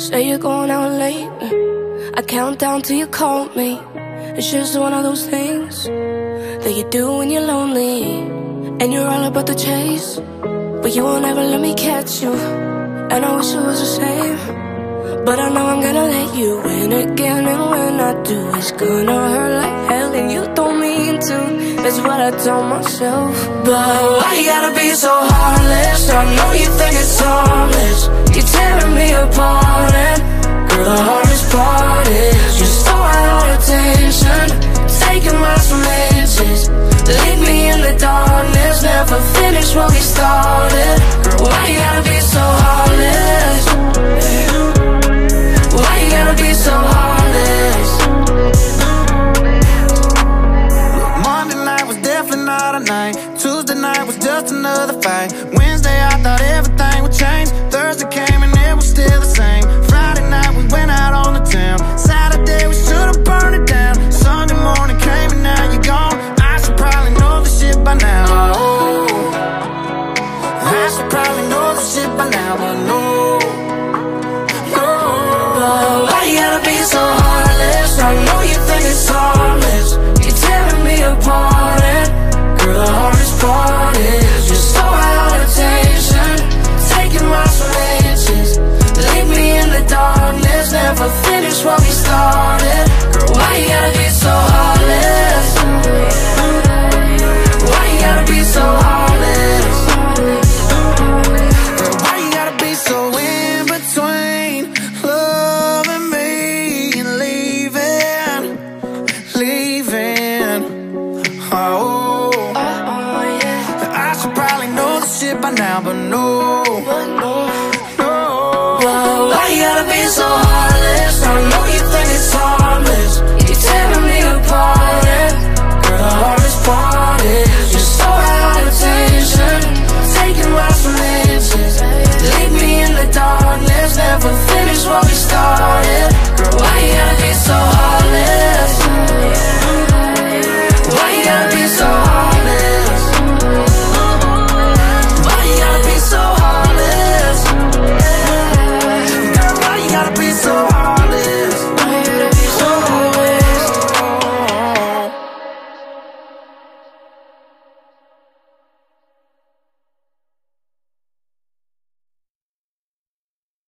Say you're going out late, I count down till you call me. It's just one of those things that you do when you're lonely, and you're all about the chase, but you won't ever let me catch you. And I wish it was the same, but I know I'm gonna let you win again. And when I do, it's gonna hurt like hell, and you don't mean to. That's what I told myself. But why you gotta be so heartless? I know you think it's harmless. You're tearing me apart, and girl, the hardest part is you're so out of attention, taking my inches. Leave me in the darkness, never finish what we started. Girl, why you gotta be so heartless? Why you gotta be so heartless? Monday night was definitely not a night. Tuesday night was just another fight. Wednesday I thought everything would change. Thursday came and it was still the same. Friday night we went out on the town. Saturday we should've burned it down. Sunday morning came and now you're gone. I should probably know this shit by now. I should probably know this shit by now, but no. Why you gotta be so heartless? I know you think it's harmless. You're tearing me apart, and girl, the hardest part is you're so out of attention, taking my inches. Leave me in the darkness, never finish what we started. Girl, why you gotta be so heartless? Why you gotta be so heartless? Girl, why you gotta be so in between loving me and leaving? Oh, Yeah. I should probably know this shit by now, but no.